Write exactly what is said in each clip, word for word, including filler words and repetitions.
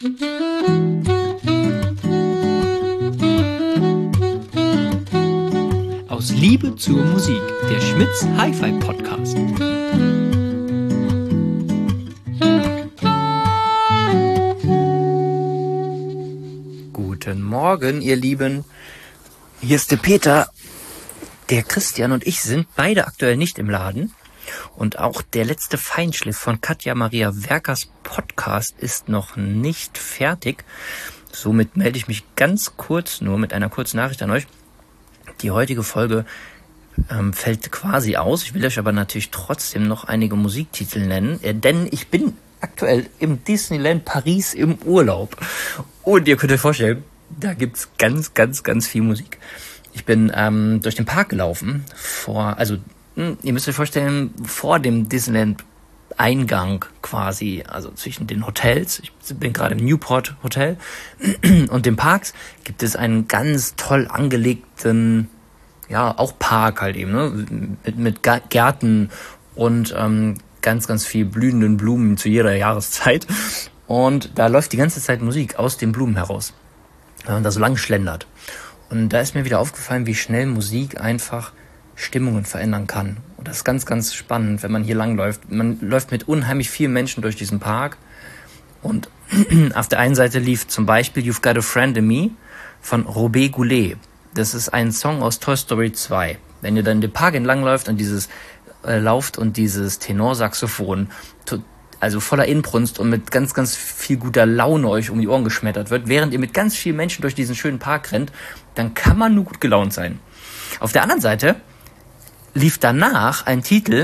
Aus Liebe zur Musik, der Schmitz Hi-Fi Podcast. Guten Morgen, ihr Lieben. Hier ist der Peter. Der Christian und ich sind beide aktuell nicht im Laden. Und auch der letzte Feinschliff von Katja Maria Werkers Podcast ist noch nicht fertig. Somit melde ich mich ganz kurz nur mit einer kurzen Nachricht an euch. Die heutige Folge ähm, fällt quasi aus. Ich will euch aber natürlich trotzdem noch einige Musiktitel nennen, äh, denn ich bin aktuell im Disneyland Paris im Urlaub. Und ihr könnt euch vorstellen, da gibt's ganz, ganz, ganz viel Musik. Ich bin ähm, durch den Park gelaufen, vor, also mh, ihr müsst euch vorstellen, vor dem Disneyland Eingang quasi, also zwischen den Hotels, ich bin gerade im Newport Hotel, und den Parks gibt es einen ganz toll angelegten, ja, auch Park halt eben, ne, mit, mit Gärten und ähm, ganz, ganz viel blühenden Blumen zu jeder Jahreszeit. Und da läuft die ganze Zeit Musik aus den Blumen heraus, wenn man da so lang schlendert. Und da ist mir wieder aufgefallen, wie schnell Musik einfach Stimmungen verändern kann. Und das ist ganz, ganz spannend, wenn man hier langläuft. Man läuft mit unheimlich vielen Menschen durch diesen Park. Und auf der einen Seite lief zum Beispiel You've Got a Friend in Me von Robert Goulet. Das ist ein Song aus Toy Story zwei. Wenn ihr dann den Park entlangläuft und dieses äh, lauft und dieses Tenorsaxophon to- also voller Inbrunst und mit ganz, ganz viel guter Laune euch um die Ohren geschmettert wird, während ihr mit ganz vielen Menschen durch diesen schönen Park rennt, dann kann man nur gut gelaunt sein. Auf der anderen Seite lief danach ein Titel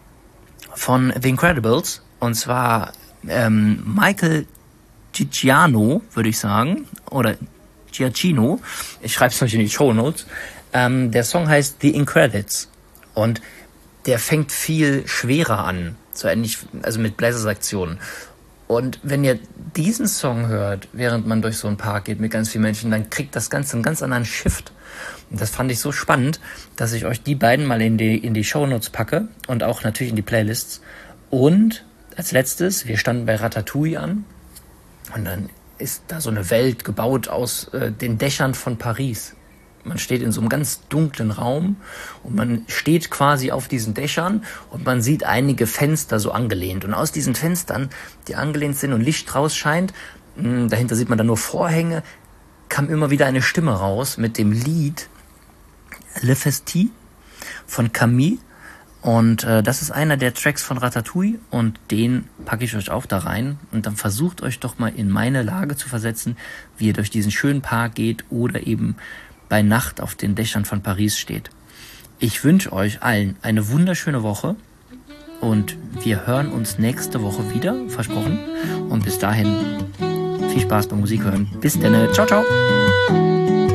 von The Incredibles, und zwar ähm, Michael Giacchino, würde ich sagen, oder Giacchino, ich schreibe es euch in die Shownotes. Ähm, der Song heißt The Incredibles und der fängt viel schwerer an, so ähnlich, also mit Bläsersektionen. Und wenn ihr diesen Song hört, während man durch so einen Park geht mit ganz vielen Menschen, dann kriegt das Ganze einen ganz anderen Shift. Und das fand ich so spannend, dass ich euch die beiden mal in die, in die Shownotes packe und auch natürlich in die Playlists. Und als letztes, wir standen bei Ratatouille an und dann ist da so eine Welt gebaut aus äh, den Dächern von Paris. Man steht in so einem ganz dunklen Raum und man steht quasi auf diesen Dächern und man sieht einige Fenster so angelehnt. Und aus diesen Fenstern, die angelehnt sind und Licht raus scheint, mh, dahinter sieht man dann nur Vorhänge, kam immer wieder eine Stimme raus mit dem Lied Le Festi von Camille. Und äh, das ist einer der Tracks von Ratatouille und den packe ich euch auch da rein. Und dann versucht euch doch mal in meine Lage zu versetzen, wie ihr durch diesen schönen Park geht oder eben bei Nacht auf den Dächern von Paris steht. Ich wünsche euch allen eine wunderschöne Woche und wir hören uns nächste Woche wieder, versprochen. Und bis dahin viel Spaß beim Musik hören. Bis dann, ciao, ciao.